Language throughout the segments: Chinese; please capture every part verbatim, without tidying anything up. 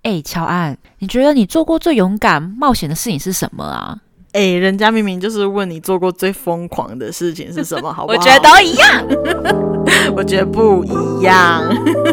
欸乔安，你觉得你做过最勇敢冒险的事情是什么啊？ 哎、欸，人家明明就是问你做过最疯狂的事情是什么，好不好？ 我觉得都一样。 我觉得不一样。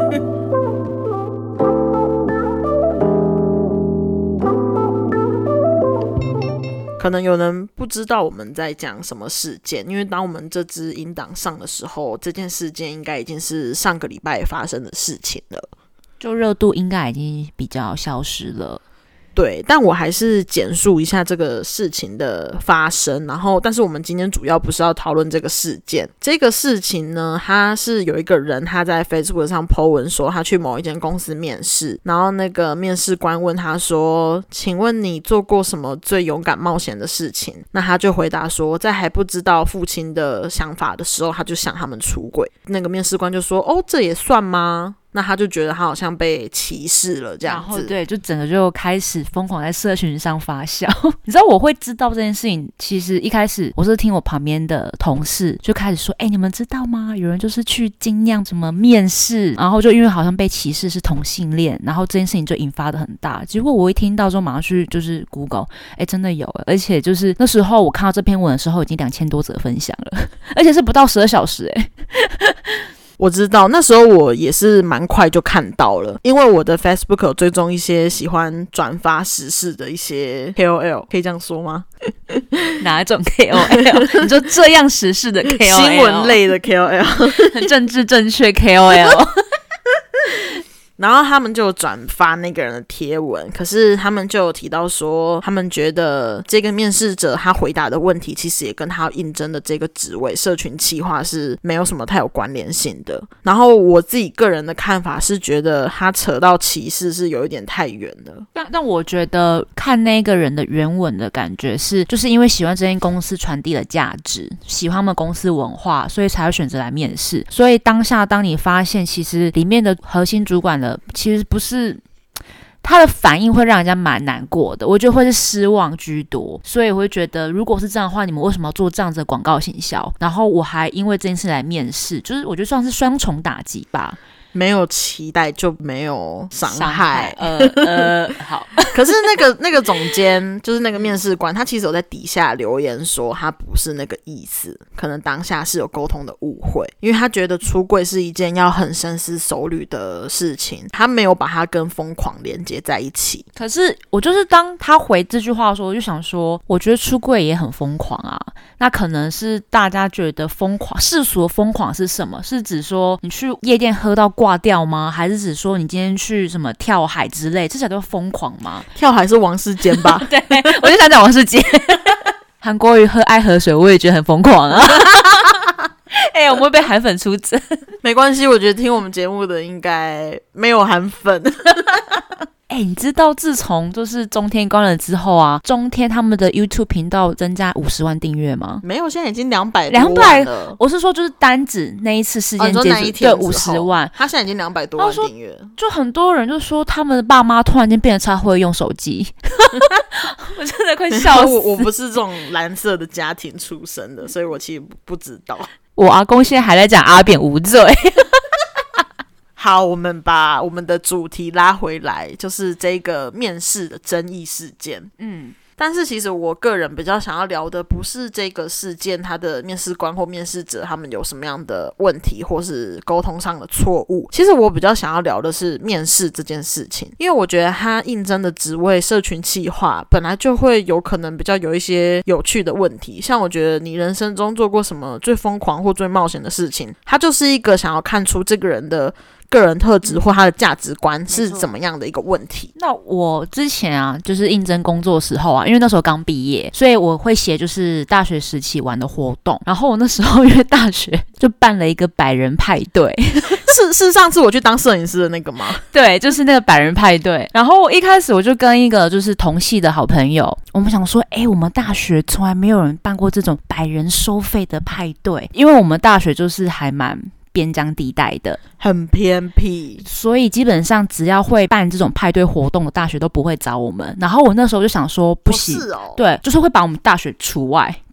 可能有人不知道我们在讲什么事件，因为当我们这支音档上的时候，这件事件应该已经是上个礼拜发生的事情了， 就热度应该已经比较消失了。 对，但我还是简述一下这个事情的发生，然后但是我们今天主要不是要讨论这个事件。这个事情呢，他是有一个人他在 Facebook 上 po 文说他去某一间公司面试，然后那个面试官问他说，请问你做过什么最勇敢冒险的事情？那他就回答说，在还不知道父亲的想法的时候，他就想他们出轨。那个面试官就说，哦，这也算吗？那他就觉得他好像被歧视了这样子， 然后对，就整个就开始疯狂在社群上发酵。你知道我会知道这件事情，其实一开始我是听我旁边的同事就开始说，哎、欸，你们知道吗？有人就是去精酿什么面试，然后就因为好像被歧视是同性恋，然后这件事情就引发的很大。结果我一听到之后马上去就是 Google， 哎、欸，真的有，而且就是那时候我看到这篇文的时候已经两千多则分享了，而且是不到十二小时哎、欸。 我知道那时候我也是蛮快就看到了，因为我的 Facebook 有追踪一些喜欢转发时事的一些 K O L， 可以这样说吗？ 哪一种 K O L？ 你说这样时事的 K O L？ 新闻类的 K O L， 政治正确 K O L。 然后他们就转发那个人的贴文，可是他们就有提到说，他们觉得这个面试者他回答的问题其实也跟他应征的这个职位社群企划是没有什么太有关联性的。然后我自己个人的看法是觉得他扯到歧视是有一点太远了。 但但我觉得看那个人的原文的感觉是，就是因为喜欢这间公司传递的价值，喜欢他们公司文化，所以才会选择来面试。所以当下当你发现其实里面的核心主管的其实不是，他的反应会让人家蛮难过的，我觉得会是失望居多。所以我会觉得如果是这样的话，你们为什么要做这样子的广告行销？然后我还因为这件事来面试，就是我觉得算是双重打击吧。 没有期待就没有伤害, 伤害呃呃好。 可是那个那个总监就是那个面试官，他其实有在底下留言说他不是那个意思，可能当下是有沟通的误会，因为他觉得出柜是一件要很深思熟虑的事情，他没有把它跟疯狂连接在一起。 可是我就是当他回这句话的时候，我就想说我觉得出柜也很疯狂啊，那可能是大家觉得疯狂世俗的疯狂是什么？是指说你去夜店喝到挂掉吗？还是指说你今天去什么跳海之类，这才叫疯狂吗？ 跳海是王世坚吧？ 对，我就想讲王世坚。韩国瑜喝爱河水我也觉得很疯狂啊。哎、欸，我们会被韩粉出征。 没关系，我觉得听我们节目的应该没有韩粉。 哎、欸，你知道自从就是中天关了之后啊，中天他们的 YouTube 频道增加五十万订阅吗？ 没有，现在已经两百多万了。 我是说就是单指那一次事件结束、 哦、对五十万， 他现在已经两百多万订阅。 就很多人就说他们的爸妈突然间变得超会用手机。我真的快笑死。 我我不是这种蓝色的家庭出身的，所以我其实不知道。 我阿公现在还在讲阿扁无罪。 好，我们把我们的主题拉回来，就是这个面试的争议事件。嗯，但是其实我个人比较想要聊的不是这个事件，他的面试官或面试者他们有什么样的问题，或是沟通上的错误。其实我比较想要聊的是面试这件事情，因为我觉得他应征的职位社群企划本来就会有可能比较有一些有趣的问题，像我觉得你人生中做过什么最疯狂或最冒险的事情，它就是一个想要看出这个人的个人特质或他的价值观是怎么样的一个问题。 那我之前啊就是应征工作的时候啊，因为那时候刚毕业，所以我会写就是大学时期玩的活动，然后我那时候因为大学就办了一个百人派对。 是是上次我去当摄影师的那个吗？ 对，就是那个百人派对。然后一开始我就跟一个就是同系的好朋友，我们想说哎、欸，我们大学从来没有人办过这种百人收费的派对，因为我们大学就是还蛮边疆地带的， 很偏僻， 所以基本上只要会办这种派对活动的大学都不会找我们。然后我那时候就想说不行、 哦是哦、 对，就是会把我们大学除外，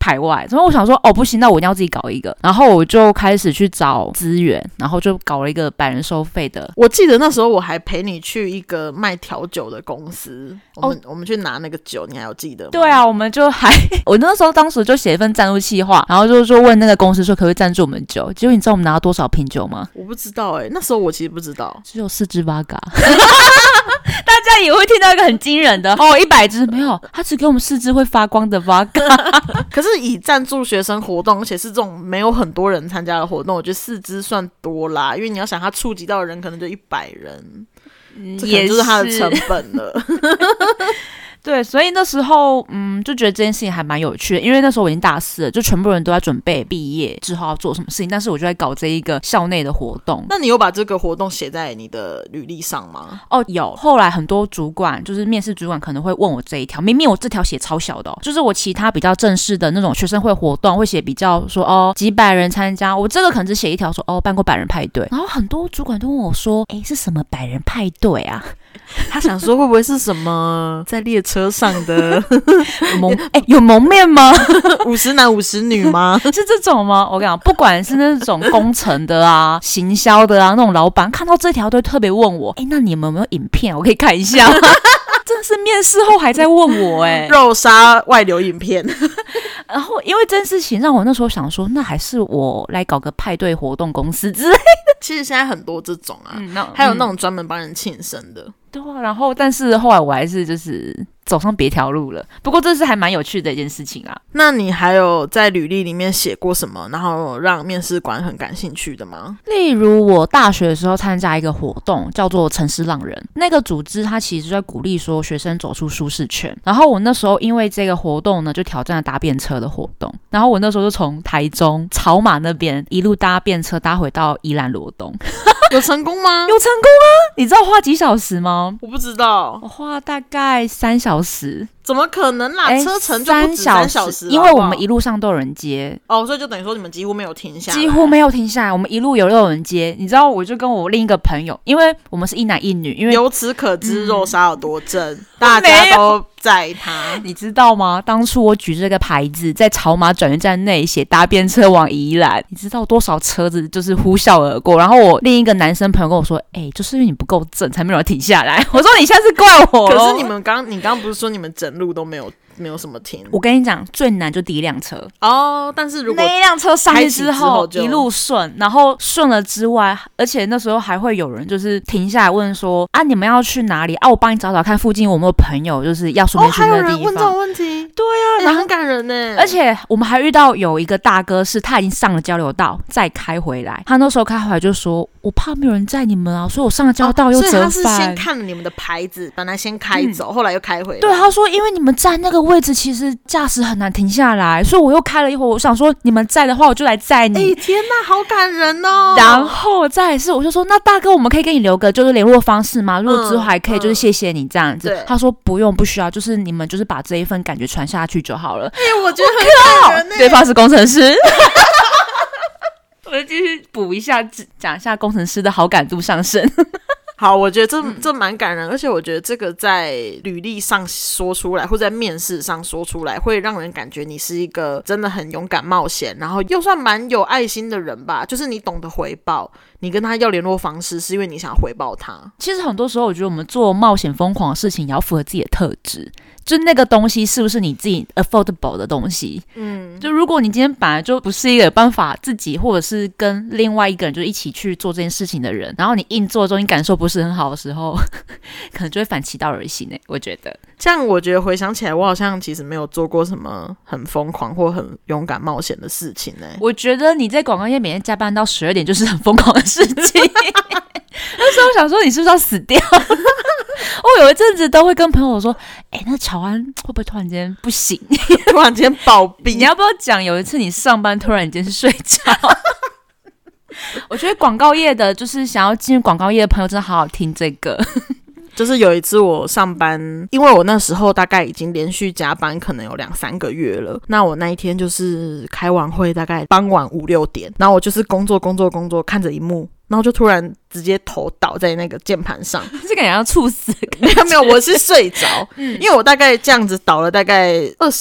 海外，然后我想说哦不行，那我一定要自己搞一个，然后我就开始去找资源，然后就搞了一个百人收费的。 我记得那时候我还陪你去一个卖调酒的公司，我们、哦、我们去拿那个酒，你还有记得吗？ 对啊，我们就还我那时候当时就写一份赞助企划，然后就说问那个公司说可不可以赞助我们酒，结果你知道我们拿到多少瓶酒吗？ 我不知道哎、欸，那时候我其实不知道， 只有四支八嘎。大家也会听到一个很惊人的哦，一百支没有，他只给我们四支会发光的 vodka。 可是以赞助学生活动，而且是这种没有很多人参加的活动，我觉得四支算多啦，因为你要想他触及到的人可能就一百人，嗯，这可能就是他的成本了。 对，所以那时候嗯就觉得这件事情还蛮有趣的，因为那时候我已经大四了，就全部人都在准备毕业之后要做什么事情，但是我就在搞这一个校内的活动。 那你有把这个活动写在你的履历上吗？ 哦，有。后来很多主管就是面试主管可能会问我这一条，明明我这条写超小的哦，就是我其他比较正式的那种学生会活动会写比较说哦几百人参加，我这个可能只写一条说哦办过百人派对，然后很多主管都问我说诶是什么百人派对啊？ 他想说会不会是什么在列车上的有蒙哎、欸、有蒙面吗？ 五十男五十女吗？ 是这种吗？我跟你讲，不管是那种工程的啊、行销的啊，那种老板看到这条都会特别问我，哎、欸，那你们有没有影片？我可以看一下。真的是面试后还在问我哎、欸， 肉杀外流影片。 然后因为这件事情让我那时候想说，那还是我来搞个派对活动公司之类的。 其实现在很多这种啊， 嗯、那还有那种专门帮人庆生的。嗯对啊，然后但是后来我还是就是走上别条路了。不过这是还蛮有趣的一件事情啊。 那你还有在履历里面写过什么，然后让面试官很感兴趣的吗？ 例如我大学的时候参加一个活动，叫做城市浪人。那个组织它其实就在鼓励说学生走出舒适圈。然后我那时候因为这个活动呢，就挑战了搭便车的活动。然后我那时候就从台中草马那边一路搭便车搭回到宜兰罗东。 有成功吗？ 有成功啊！你知道花几小时吗？ 我不知道， 我花大概三小时。 怎么可能啦？车程就不止三小时， 因为我们一路上都有人接哦，所以就等于说你们几乎没有停下来， 几乎没有停下来，我们一路有有人接。你知道，我就跟我另一个朋友，因为我们是一男一女，因为由此可知肉莎有多正，嗯、大家都在他。 你知道吗？当初我举这个牌子在草马转运站内写搭便车往宜兰，你知道多少车子就是呼啸而过？然后我另一个男生朋友跟我说：“哎、欸，就是因为你不够正，才没有人停下来。”我说：“你下次怪我。” 可是你们刚，你刚刚不是说你们整路都没有？没有什么停。 我跟你讲，最难就第一辆车哦。但是如果那一辆车上去之后， 之后一路顺，然后顺了之外，而且那时候还会有人就是停下来问说：“啊，你们要去哪里？啊，我帮你找找看附近有没有朋友，就是要顺便去那个地方。”哦， 还有人问这种问题？ 对啊， 欸、然后很感人呢。 而且我们还遇到有一个大哥，是他已经上了交流道，再开回来。他那时候开回来就说：“我怕没有人载你们啊，所以我上了交流道又折返。哦” 所以他是先看了你们的牌子，本来先开走，嗯、后来又开回来。 对，他说：“因为你们站那个位置，其实。”驾驶很难停下来，所以我又开了一会儿。我想说，你们在的话，我就来载你。 哎、欸，天哪，好感人哦！ 然后再来是，我就说，那大哥，我们可以给你留个就是联络方式吗？如果之后还可以，就是谢谢你这样子。嗯嗯、他说不用，不需要，就是你们就是把这一份感觉传下去就好了。 哎、欸，我觉得很感人呢。 对方是工程师。我就继续补一下，讲一下工程师的好感度上升。 好，我觉得这这蛮感人，而且我觉得这个在履历上说出来，或者在面试上说出来，会让人感觉你是一个真的很勇敢冒险，然后又算蛮有爱心的人吧。就是你懂得回报，你跟他要联络方式，是因为你想回报他。 其实很多时候，我觉得我们做冒险疯狂的事情，也要符合自己的特质。就那个东西是不是你自己 affordable 的东西？嗯，就如果你今天本来就不是一个有办法自己或者是跟另外一个人就一起去做这件事情的人，然后你硬做之后你感受不是很好的时候，可能就会反其道而行。欸，我觉得这样，我觉得回想起来，我好像其实没有做过什么很疯狂或很勇敢冒险的事情。欸， 我觉得你在广告业每天加班到十二点就是很疯狂的事情。那时候我想说你是不是要死掉？我有一阵子都会跟朋友说，哎、欸，那乔安会不会突然间不行？ 突然间暴毙？ 你要不要讲有一次你上班突然间是睡着？我觉得广告业的就是想要进入广告业的朋友真的好好听这个。 就是有一次我上班，因为我那时候大概已经连续加班可能有两三个月了，那我那一天就是开完会大概傍晚五六点，然后我就是工作工作工作，看着荧幕，然后就突然直接头倒在那个键盘上， 这感觉要猝死。 没有没有，我是睡着，嗯，因为我大概这样子倒了大概二十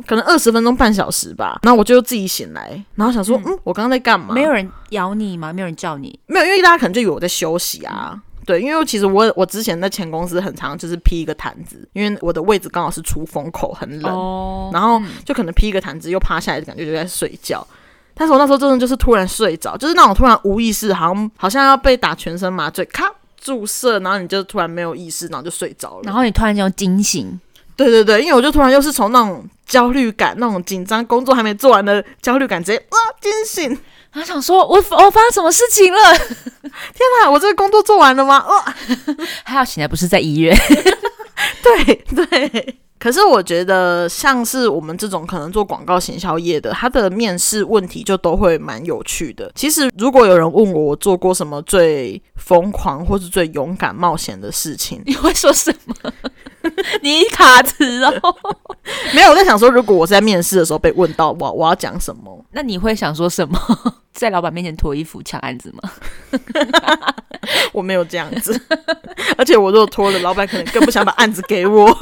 可能二十分钟半小时吧，然后我就自己醒来，然后想说嗯, 嗯我刚刚在干嘛？ 没有人咬你吗？没有人叫你？ 没有，因为大家可能就以为我在休息啊、嗯，对，因为其实我我之前在前公司很常就是披一个毯子，因为我的位置刚好是出风口，很冷、哦、然后就可能披一个毯子又趴下来的感觉就在睡觉，但是我那时候真的就是突然睡着，就是那种突然无意识，好像好像要被打全身麻醉，咔注射，然后你就突然没有意识，然后就睡着了， 然后你突然间惊醒。 对对对，因为我就突然又是从那种焦虑感，那种紧张工作还没做完的焦虑感直接哇惊醒， 他想说我我发生什么事情了？ 天哪，我这个工作做完了吗？哇， 还好醒来不是在医院。 对对，可是我觉得像是我们这种可能做广告行销业的，他的面试问题就都会蛮有趣的。其实如果有人问我我做过什么最疯狂或是最勇敢冒险的事情， 你会说什么？你卡词哦。 没有，我在想说如果我在面试的时候被问到我我要讲什么， 那你会想说什么？在老板面前脱衣服抢案子吗？ 我没有这样子，而且我如果脱了，老板可能更不想把案子给我。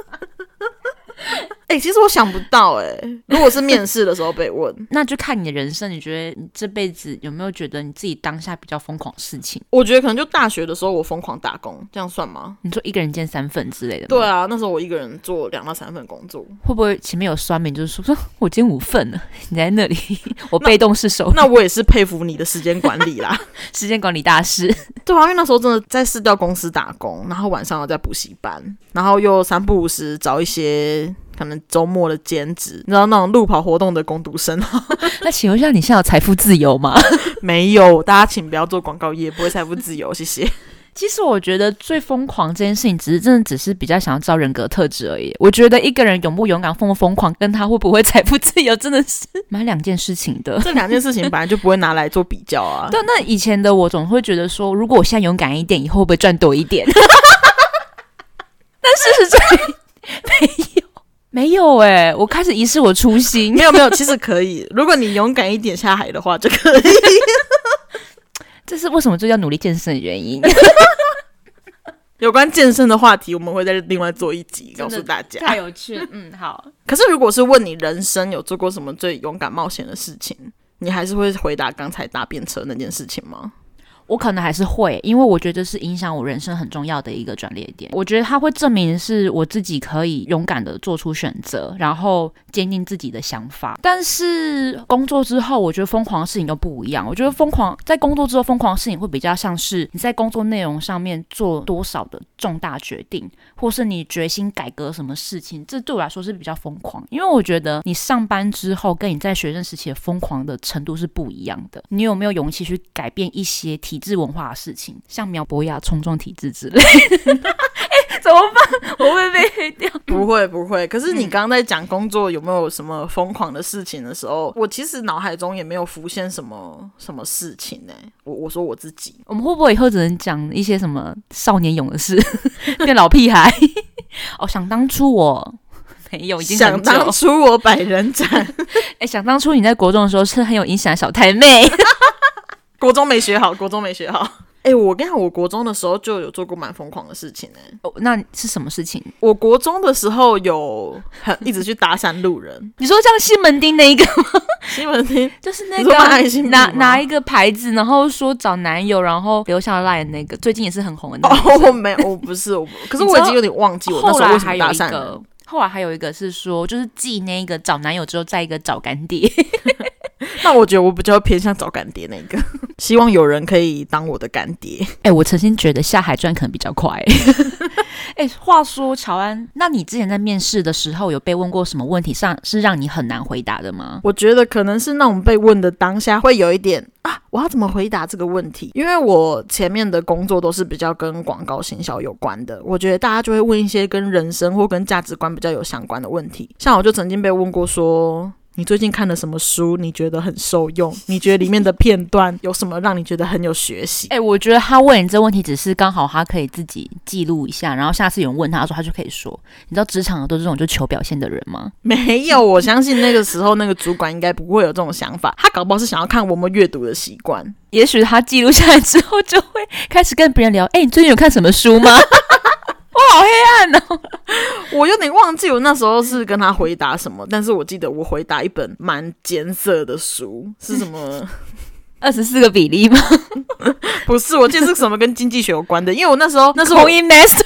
哎、欸，其实我想不到哎、欸，如果是面试的时候被问， 那就看你的人生，你觉得你这辈子有没有觉得你自己当下比较疯狂的事情？ 我觉得可能就大学的时候我疯狂打工，这样算吗？ 你说一个人兼三份之类的吗？ 对啊，那时候我一个人做两到三份工作， 会不会前面有酸民就是说说我兼五份呢？你在那里，我被动式收入。 那我也是佩服你的时间管理啦， 时间管理大师。 对啊，因为那时候真的在市调公司打工，然后晚上又在补习班，然后又三不五时找一些可能周末的兼职，你知道那种路跑活动的工读生。 那请问一下，你现在有财富自由吗？ 没有，大家请不要做广告业，不会财富自由，谢谢。 其实我觉得最疯狂这件事情，只是真的只是比较想要知道人格特质而已。我觉得一个人勇不勇敢、疯不疯狂，跟他会不会财富自由，真的是蛮两件事情的。 这两件事情本来就不会拿来做比较啊。 对，那以前的我总会觉得说，如果我现在勇敢一点，以后会不会赚多一点？但事实上没有。没有哎、欸，我开始遗失我初心。 没有没有，其实可以，如果你勇敢一点下海的话就可以。 这是为什么就要努力健身的原因。 有关健身的话题我们会再另外做一集告诉大家， 太有趣了。嗯，好。 可是如果是问你人生有做过什么最勇敢冒险的事情，你还是会回答刚才搭便车那件事情吗？ 我可能还是会，因为我觉得是影响我人生很重要的一个转捩点。我觉得它会证明是我自己可以勇敢的做出选择，然后坚定自己的想法。但是工作之后，我觉得疯狂的事情都不一样。我觉得疯狂在工作之后疯狂的事情会比较像是你在工作内容上面做多少的重大决定，或是你决心改革什么事情，这对我来说是比较疯狂。因为我觉得你上班之后跟你在学生时期的疯狂的程度是不一样的。你有没有勇气去改变一些体制文化的事情，像苗博雅冲撞体制之类的？欸，怎么办？我会被黑掉。 不会不会，可是你刚刚在讲工作有没有什么疯狂的事情的时候，我其实脑海中也没有浮现什么什么事情呢、欸。我我说我自己， 我们会不会以后只能讲一些什么少年勇的事，变老屁孩？哦，想当初我没有，已经很久。 想当初我百人斩。 哎、欸，想当初你在国中的时候是很有影响的小太妹。 国中没学好，国中没学好。哎、欸，我跟你讲，我国中的时候就有做过蛮疯狂的事情呢、欸。 哦，那是什么事情？ 我国中的时候有很一直去搭讪路人。 你说像西门町那一个吗？ 西门町就是那个拿拿一个牌子，然后说找男友，然后留下来的那个，最近也是很红的那个。 哦，我没有，我不是，我不可是我已经有点忘记我那时候为什么搭讪人。 后来还有一个是说，就是继那个找男友之后，再一个找干爹。 那我觉得我比较偏向找干爹那个，希望有人可以当我的干爹。 哎、欸，我曾经觉得下海赚可能比较快。哎、欸，话说乔安，那你之前在面试的时候有被问过什么问题上是让你很难回答的吗？ 我觉得可能是那种被问的当下会有一点啊，我要怎么回答这个问题？因为我前面的工作都是比较跟广告行销有关的，我觉得大家就会问一些跟人生或跟价值观比较有相关的问题。像我就曾经被问过说，你最近看了什么书你觉得很受用？你觉得里面的片段有什么让你觉得很有学习？ 哎、欸，我觉得他问你这问题只是刚好他可以自己记录一下，然后下次有人问他的时候他就可以说。你知道职场有都是这种就求表现的人吗？ 没有，我相信那个时候那个主管应该不会有这种想法，他搞不好是想要看我们阅读的习惯。 也许他记录下来之后就会开始跟别人聊，哎、欸，你最近有看什么书吗？我好黑暗哦！ 我有点忘记我那时候是跟他回答什么，但是我记得我回答一本蛮艰涩的书，是什么二十四个比例吗？ 不是，我记得是什么跟经济学有关的，因为我那时候那时候 Coin Master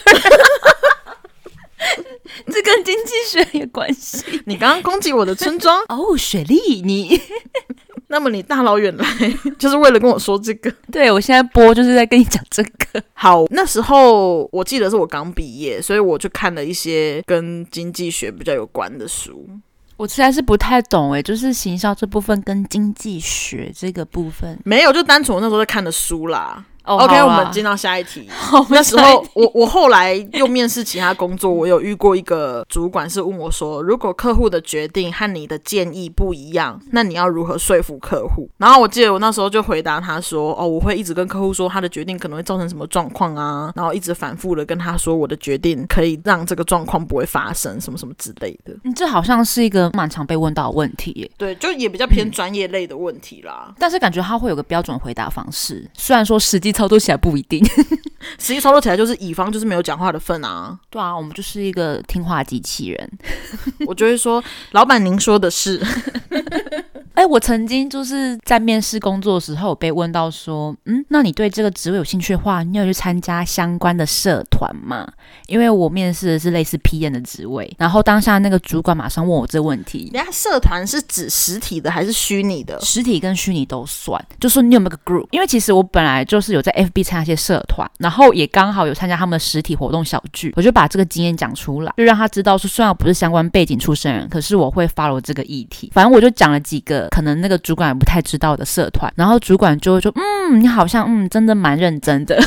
这跟经济学有关系。 你刚刚攻击我的村庄哦，雪莉你那么你大老远来就是为了跟我说这个？ 对，我现在播就是在跟你讲这个。 好，那时候我记得是我刚毕业，所以我就看了一些跟经济学比较有关的书。 我实在是不太懂诶，就是行销这部分跟经济学这个部分没有，就单纯我那时候在看的书啦。 Oh, OK， 我们进到下一题。那时候我我后来又面试其他工作，我有遇过一个主管是问我说，如果客户的决定和你的建议不一样，那你要如何说服客户？然后我记得我那时候就回答他说，哦，我会一直跟客户说他的决定可能会造成什么状况啊，然后一直反复的跟他说我的决定可以让这个状况不会发生，什么什么之类的。 你这好像是一个蛮常被问到的问题耶。 对，就也比较偏专业类的问题啦、嗯、 但是感觉他会有个标准回答方式，虽然说实际操作起来不一定实际操作起来就是乙方就是没有讲话的份啊。 对啊，我们就是一个听话机器人我就会说老板您说的是哎、欸，我曾经就是在面试工作的时候有被问到说，嗯，那你对这个职位有兴趣的话，你有去参加相关的社团吗？因为我面试的是类似 P M 的职位，然后当下那个主管马上问我这个问题。 人家社团是指实体的还是虚拟的？ 实体跟虚拟都算，就说你有没有个 group？ 因为其实我本来就是有在 F B 参加一些社团，然后也刚好有参加他们的实体活动小聚，我就把这个经验讲出来，就让他知道说，虽然我不是相关背景出身人，可是我会 follow 这个议题。反正我就讲了几个可能那个主管也不太知道的社团，然后主管就会说，嗯，你好像嗯真的蛮认真的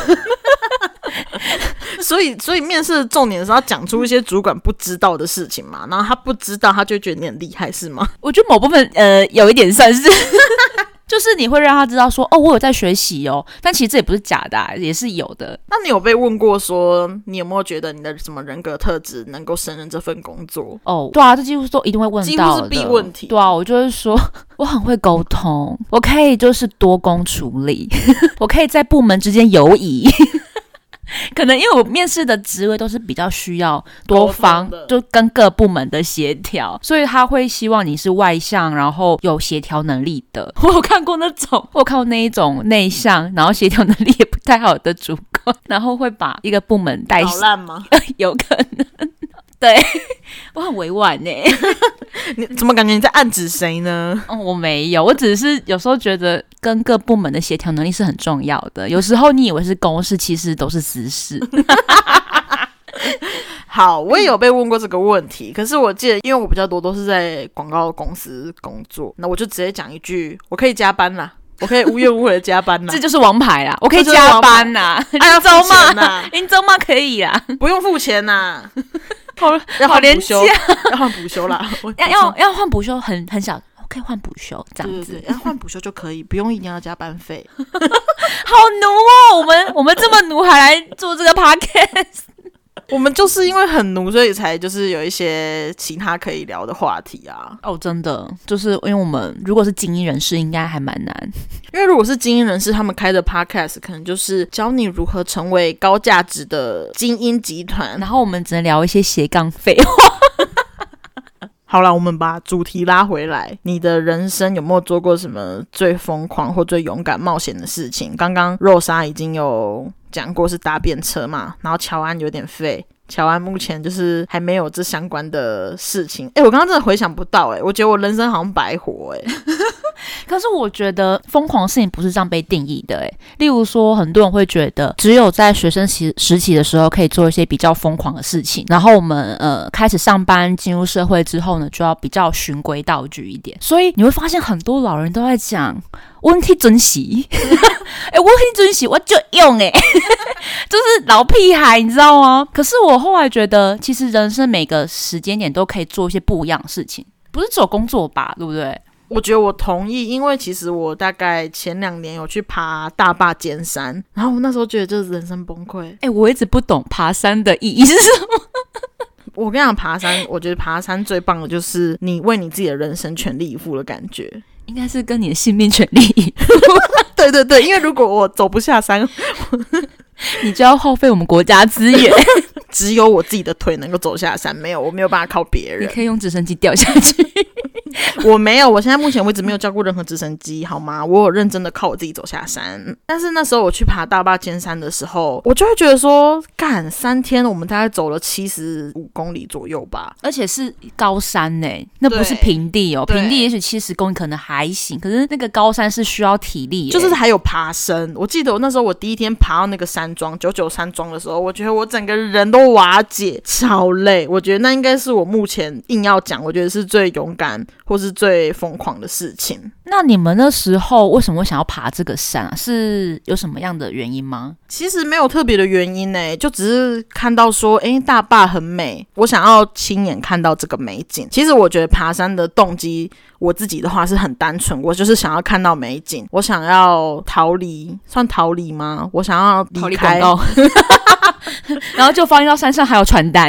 所以所以面试的重点是要讲出一些主管不知道的事情嘛，然后他不知道他就觉得你很厉害是吗？ 我觉得某部分呃有一点算是就是你会让他知道说，哦，我有在学习哦，但其实这也不是假的、啊，也是有的。 那你有被问过说，你有没有觉得你的什么人格特质能够胜任这份工作？ 哦，对啊，这几乎都一定会问到的， 几乎是必问题。 对啊，我就会说，我很会沟通，我可以就是多工处理，我可以在部门之间游移。可能因为我面试的职位都是比较需要多方就跟各部门的协调，所以他会希望你是外向然后有协调能力的。我有看过那种我有看过那一种内向然后协调能力也不太好的主管，然后会把一个部门带捣烂吗？ 有可能。对，我很委婉耶你怎么感觉你在暗指谁呢？ 嗯，我没有，我只是有时候觉得跟各部门的协调能力是很重要的，有时候你以为是公事其实都是私事好，我也有被问过这个问题，可是我记得因为我比较多都是在广告公司工作，那我就直接讲一句，我可以加班啦，我可以无怨无悔的加班啦这就是王牌啦，我可以加班啦， 哎呀，付钱啦， 林周妈可以啦， 不用付钱啦好要换补休， 要换补休啦， 要要要换补休，很很小，可以换补休这样子， 对对对，要换补休就可以，不用一定要加班费。 好奴哦，我们我们这么奴还来做这个 podcast。 我们就是因为很奴，所以才就是有一些其他可以聊的话题啊。 哦，真的，就是因为我们如果是精英人士，应该还蛮难。 因为如果是精英人士，他们开的 podcast 可能就是教你如何成为高价值的精英集团， 然后我们只能聊一些斜杠废话。 好啦，我们把主题拉回来，你的人生有没有做过什么最疯狂或最勇敢冒险的事情？刚刚肉莎已经有讲过是搭便车嘛，然后乔安有点废，乔安目前就是还没有这相关的事情。哎，我刚刚真的回想不到，哎，我觉得我人生好像白活，哎。 可是我觉得疯狂的事情不是这样被定义的，诶，例如说很多人会觉得只有在学生时时期的时候可以做一些比较疯狂的事情，然后我们呃开始上班进入社会之后呢，就要比较循规蹈矩一点。所以你会发现很多老人都在讲问题珍惜哎，问题珍惜我就用哎就是老屁孩你知道吗？可是我后来觉得其实人生每个时间点都可以做一些不一样的事情，不是只有工作吧，对不对？ 我觉得我同意，因为其实我大概前两年有去爬大霸尖山，然后我那时候觉得就是人生崩溃。 哎、欸，我一直不懂爬山的意义是什么。 我跟你讲，爬山，我觉得爬山最棒的就是你为你自己的人生全力以赴的感觉， 应该是跟你的性命全力以赴。 对对对，因为如果我走不下山， 你就要耗费我们国家资源。 只有我自己的腿能够走下山，没有，我没有办法靠别人。 你可以用直升机掉下去。 我没有，我现在目前为止没有叫过任何直升机，好吗？我有认真的靠我自己走下山。但是那时候我去爬大霸尖山的时候，我就会觉得说，干三天我们大概走了七十五公里左右吧， 而且是高山呢、欸，那不是平地哦。平地也许七十公里可能还行，可是那个高山是需要体力、欸， 就是还有爬升。我记得我那时候我第一天爬到那个山庄九九山庄的时候，我觉得我整个人都瓦解，超累。我觉得那应该是我目前硬要讲，我觉得是最勇敢或是最疯狂的事情。 那你们那时候为什么会想要爬这个山啊？是有什么样的原因吗？ 其实没有特别的原因呢、欸，就只是看到说，哎，大坝很美，我想要亲眼看到这个美景。其实我觉得爬山的动机，我自己的话是很单纯，我就是想要看到美景，我想要逃离，算逃离吗？我想要离开。 逃离广告。然后就发现到山上还有传单。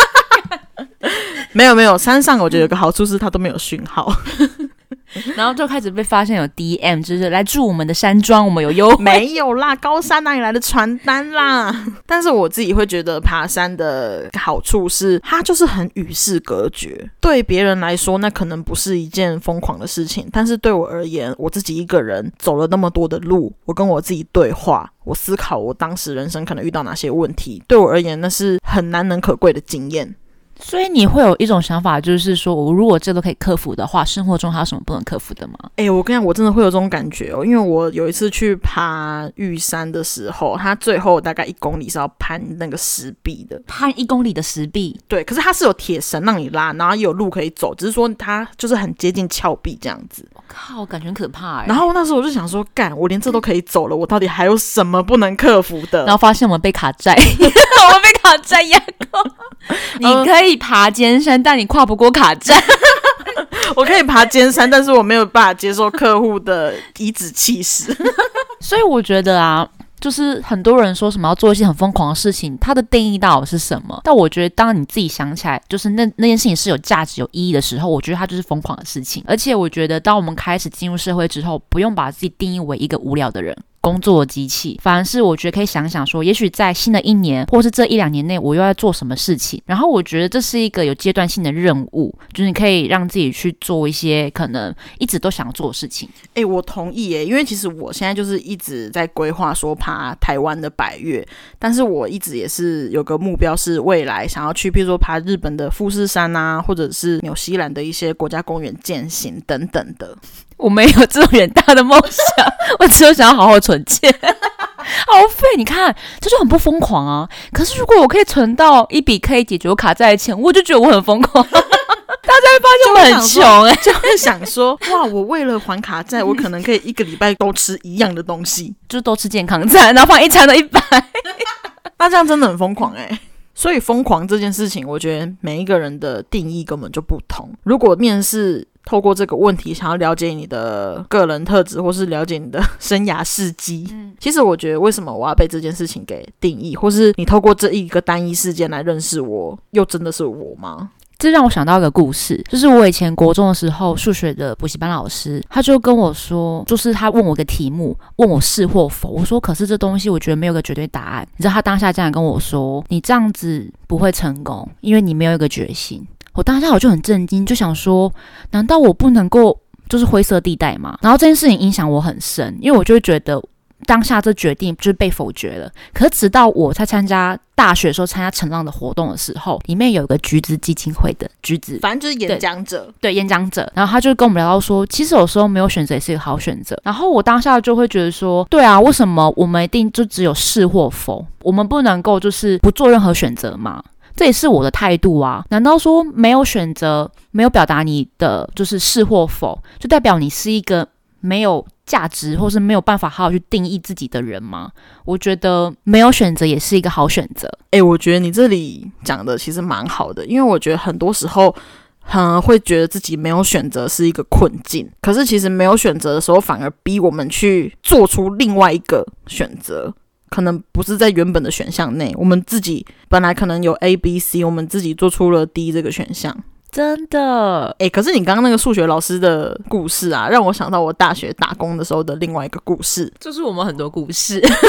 没有没有，山上我觉得有个好处是它都没有讯号。 然后就开始被发现有 D M， 就是来住我们的山庄，我们有优惠。 没有啦，高山哪里来的传单啦？但是我自己会觉得爬山的好处是，它就是很与世隔绝。对别人来说，那可能不是一件疯狂的事情，但是对我而言，我自己一个人走了那么多的路，我跟我自己对话，我思考我当时人生可能遇到哪些问题，对我而言，那是很难能可贵的经验。 所以你会有一种想法，就是说我如果这都可以克服的话，生活中还有什么不能克服的吗？ 哎、欸，我跟你讲，我真的会有这种感觉哦，因为我有一次去爬玉山的时候，它最后大概一公里是要攀那个石壁的， 攀一公里的石壁， 对，可是它是有铁绳让你拉，然后也有路可以走，只是说它就是很接近峭壁这样子。 我靠，感觉很可怕哎。 然后那时候我就想说，干，我连这都可以走了，我到底还有什么不能克服的？ 然后发现我们被卡债，我们被卡债压过。你可以爬尖山，但你跨不过卡债。 我可以爬尖山，但是我没有办法接受客户的颐指气使。 所以我觉得啊，就是很多人说什么要做一些很疯狂的事情，它的定义到底是什么？但我觉得当你自己想起来，就是那那件事情是有价值、有意义的时候，我觉得它就是疯狂的事情。而且我觉得，当我们开始进入社会之后，不用把自己定义为一个无聊的人。工作的机器，反而是我觉得可以想想说，也许在新的一年或是这一两年内，我又要做什么事情。然后我觉得这是一个有阶段性的任务，就是你可以让自己去做一些可能一直都想做的事情。 哎、欸，我同意耶，因为其实我现在就是一直在规划说爬台湾的百岳，但是我一直也是有个目标，是未来想要去，譬如说爬日本的富士山啊，或者是纽西兰的一些国家公园健行等等的。 我没有这种远大的梦想，我只有想要好好存钱。好废，你看这就很不疯狂啊！可是如果我可以存到一笔可以解决我卡债的钱，我就觉得我很疯狂。大家会发现我很穷哎、欸， 就会想说哇，我为了还卡债，我可能可以一个礼拜都吃一样的东西， 就都吃健康餐，然后放一餐都一百。 那这样真的很疯狂哎、欸。所以疯狂这件事情，我觉得每一个人的定义根本就不同。如果面试透过这个问题想要了解你的个人特质，或是了解你的生涯事迹、嗯、其实我觉得为什么我要被这件事情给定义，或是你透过这一个单一事件来认识我，又真的是我吗？ 这让我想到一个故事，就是我以前国中的时候，数学的补习班老师他就跟我说，就是他问我一个题目，问我是或否，我说可是这东西我觉得没有个绝对答案。你知道他当下这样跟我说，你这样子不会成功，因为你没有一个决心。我当下我就很震惊，就想说难道我不能够就是灰色地带吗？然后这件事情影响我很深，因为我就会觉得当下这决定就是被否决了。可是直到我在参加大学的时候，参加成浪的活动的时候，里面有一个橘子基金会的橘子， 反正就是演讲者， 对, 对演讲者，然后他就跟我们聊到说，其实有时候没有选择也是一个好选择。然后我当下就会觉得说，对啊，为什么我们一定就只有是或否？我们不能够就是不做任何选择吗？这也是我的态度啊！难道说没有选择，没有表达你的就是是或否，就代表你是一个没有价值，或是没有办法好好去定义自己的人吗？我觉得没有选择也是一个好选择。 欸，我觉得你这里讲的其实蛮好的，因为我觉得很多时候很会觉得自己没有选择是一个困境，可是其实没有选择的时候，反而逼我们去做出另外一个选择，可能不是在原本的选项内，我们自己本来可能有 A、B、C， 我们自己做出了 D 这个选项。 真的欸，可是你刚刚那个数学老师的故事啊，让我想到我大学打工的时候的另外一个故事。 就是我们很多故事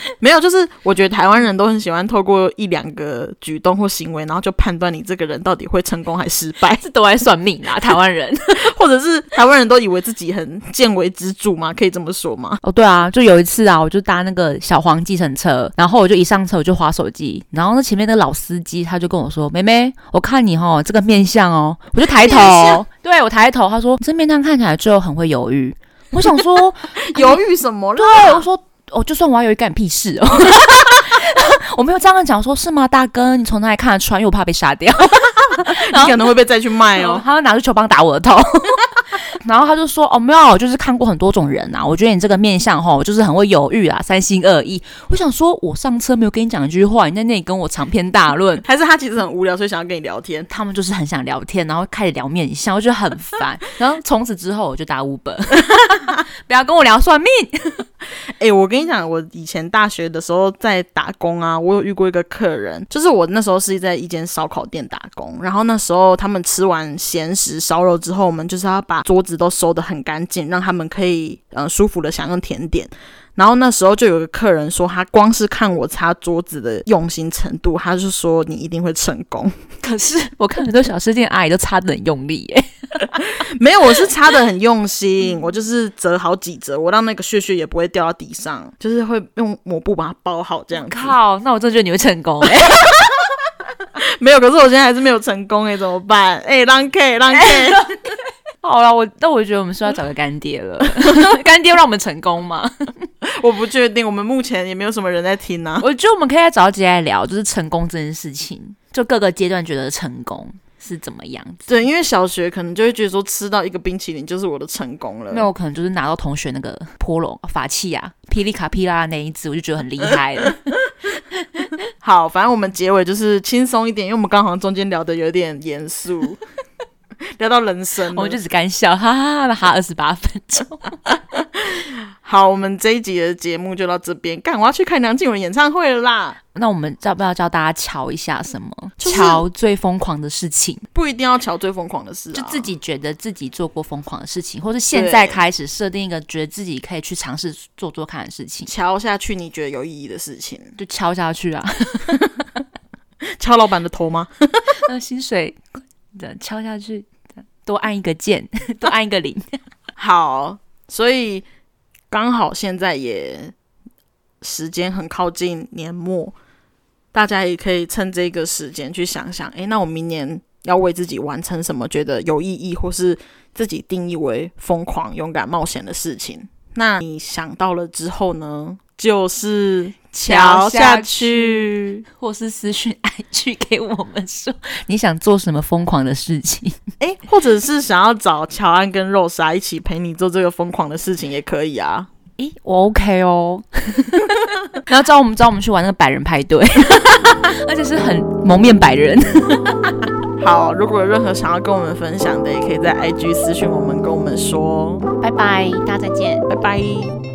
没有，就是我觉得台湾人都很喜欢透过一两个举动或行为，然后就判断你这个人到底会成功还失败， 这都在算命啊，台湾人， 或者是台湾人都以为自己很见微知著吗？可以这么说吗？ 哦，对啊，就有一次啊，我就搭那个小黄计程车，然后我就一上车我就滑手机，然后那前面那个老司机他就跟我说：“妹妹，我看你哦，这个面相哦。”我就抬头，对我抬头，他说：“这面相看起来就很会犹豫。”我想说， 犹豫什么啦？ 对，我说。哦，就算我要犹豫干屁事哦，我没有这样讲，说是吗，大哥？你从哪里看得出来？因为我怕被杀掉， 你可能会被再去卖哦。 他就拿着球棒打我的头，然后他就说：“哦，没有，就是看过很多种人啊，我觉得你这个面相吼，就是很会犹豫啊，三心二意。”我想说，我上车没有跟你讲一句话，你在那里跟我长篇大论， 还是他其实很无聊，所以想要跟你聊天？ 他们就是很想聊天，然后开始聊面相，我觉得很烦。然后从此之后，我就打 Uber， 不要跟我聊算命。 哎、欸，我跟你讲，我以前大学的时候在打工啊，我有遇过一个客人，就是我那时候是在一间烧烤店打工，然后那时候他们吃完咸食烧肉之后，我们就是要把桌子都收得很干净，让他们可以呃舒服的享用甜点。然后那时候就有个客人说，他光是看我擦桌子的用心程度，他就说你一定会成功。 可是我看很多小吃店阿姨都擦得很用力耶。 没有，我是擦得很用心，我就是折好几折，我让那个屑屑也不会掉到地上，就是会用抹布把它包好这样子。 靠，那我真的觉得你会成功耶。 没有，可是我现在还是没有成功耶，怎么办？哎、欸，让 K 让 K。 好啦，我那我觉得我们是要找个干爹了，干爹让我们成功吗？ 我不确定，我们目前也没有什么人在听啊。 我觉得我们可以再找几来聊，就是成功这件事情，就各个阶段觉得成功是怎么样子。 对，因为小学可能就会觉得说吃到一个冰淇淋就是我的成功了， 那我可能就是拿到同学那个波龙法器啊，霹雳卡皮拉那一只，我就觉得很厉害了。 好，反正我们结尾就是轻松一点，因为我们刚好中间聊的有点严肃。聊到人生了， 我们就只敢笑，哈哈哈哈二十八分钟。 好，我们这一集的节目就到这边。干，我要去看梁静茹演唱会了啦！ 那我们要不要教大家瞧一下什么？ 就是瞧最疯狂的事情， 不一定要瞧最疯狂的事、啊， 就自己觉得自己做过疯狂的事情，或是现在开始设定一个觉得自己可以去尝试做做看的事情， 瞧下去你觉得有意义的事情， 就敲下去啊！ 敲老板的头吗？ 那薪水的敲下去，多按一个键，多按一个零。 好，所以刚好现在也时间很靠近年末，大家也可以趁这个时间去想想，诶，那我明年要为自己完成什么觉得有意义，或是自己定义为疯狂、勇敢、冒险的事情。那你想到了之后呢，就是瞧下去， 或是私讯 I G 给我们说你想做什么疯狂的事情， 诶，或者是想要找乔安跟肉莎一起陪你做这个疯狂的事情也可以啊。 诶，我 OK 哦。然后找我们找我们去玩那个百人派对，而且是很蒙面百人。 好，如果有任何想要跟我们分享的，也可以在 I G 私讯我们，跟我们说。 拜拜，大家再见， 拜拜。